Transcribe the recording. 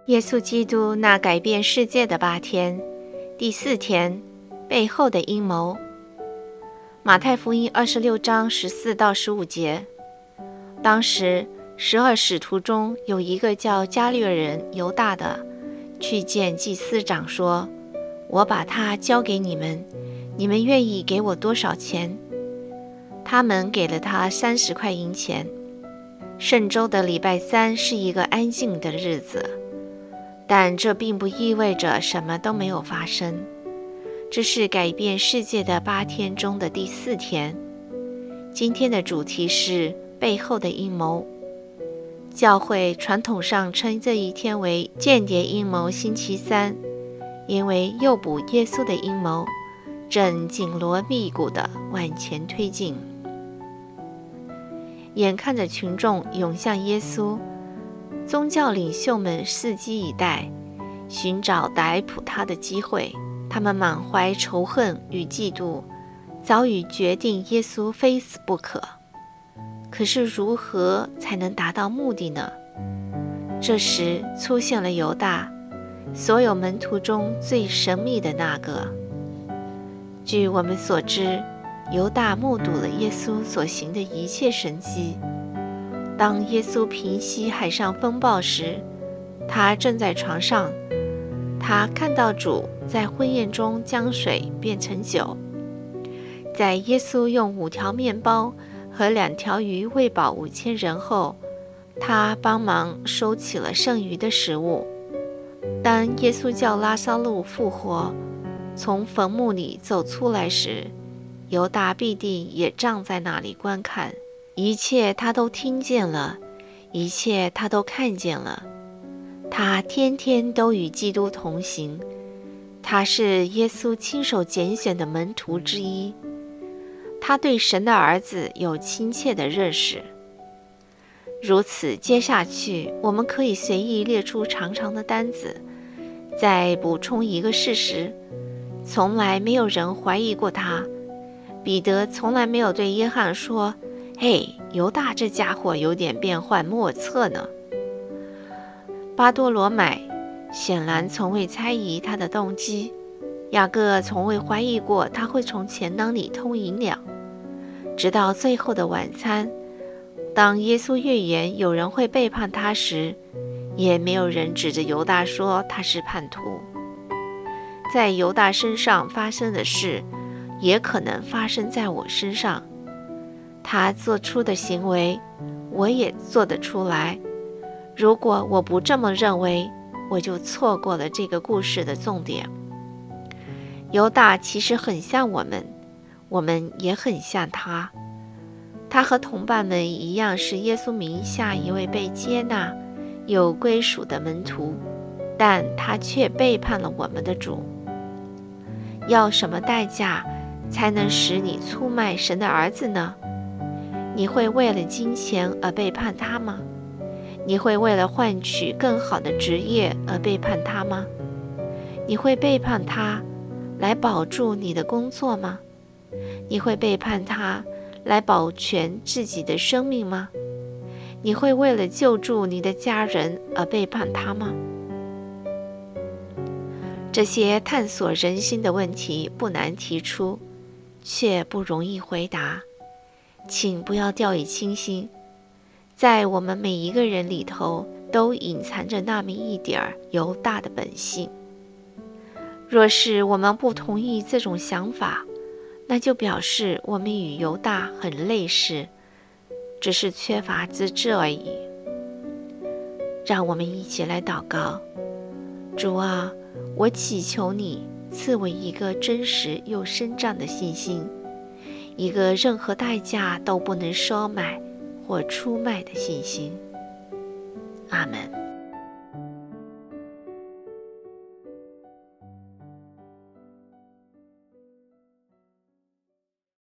耶稣基督那改变世界的8天，第4天，背后的阴谋。马太福音26章14到15节。当时12使徒中有一个叫加略人犹大的，去见祭司长说：我把他交给你们，你们愿意给我多少钱？他们给了他30块银钱。圣周的礼拜3是一个安静的日子，但这并不意味着什么都没有发生。这是改变世界的8天中的第4天。今天的主题是背后的阴谋。教会传统上称这一天为间谍阴谋星期3，因为诱捕耶稣的阴谋正紧锣密鼓地往前推进。眼看着群众涌向耶稣，宗教领袖们伺机以待，寻找逮捕他的机会。他们满怀仇恨与嫉妒，早已决定耶稣非死不可。可是如何才能达到目的呢？这时出现了犹大，所有门徒中最神秘的那个。据我们所知，犹大目睹了耶稣所行的一切神迹。当耶稣平息海上风暴时，他正在床上，他看到主在婚宴中将水变成酒。在耶稣用5条面包和2条鱼喂饱5000人后，他帮忙收起了剩余的食物。当耶稣叫拉撒路复活，从坟墓里走出来时，犹大必定也站在那里观看。一切他都听见了，一切他都看见了。他天天都与基督同行，他是耶稣亲手拣选的门徒之一。他对神的儿子有亲切的认识。如此接下去，我们可以随意列出长长的单子。再补充一个事实，从来没有人怀疑过他。彼得从来没有对约翰说：嘿，犹大这家伙有点变幻莫测呢。巴多罗买显然从未猜疑他的动机，雅各从未怀疑过他会从钱囊里偷银两。直到最后的晚餐，当耶稣预言有人会背叛他时，也没有人指着犹大说他是叛徒。在犹大身上发生的事，也可能发生在我身上。他做出的行为，我也做得出来。如果我不这么认为，我就错过了这个故事的重点。犹大其实很像我们，我们也很像他。他和同伴们一样，是耶稣名下一位被接纳、有归属的门徒，但他却背叛了我们的主。要什么代价才能使你出卖神的儿子呢？你会为了金钱而背叛他吗？你会为了换取更好的职业而背叛他吗？你会背叛他来保住你的工作吗？你会背叛他来保全自己的生命吗？你会为了救助你的家人而背叛他吗？这些探索人心的问题不难提出，却不容易回答。请不要掉以轻心，在我们每一个人里头都隐藏着那么一点犹大的本性。若是我们不同意这种想法，那就表示我们与犹大很类似，只是缺乏资质而已。让我们一起来祷告。主啊，我祈求你赐我一个真实又深长的信心，一个任何代价都不能收买或出卖的信心。阿们。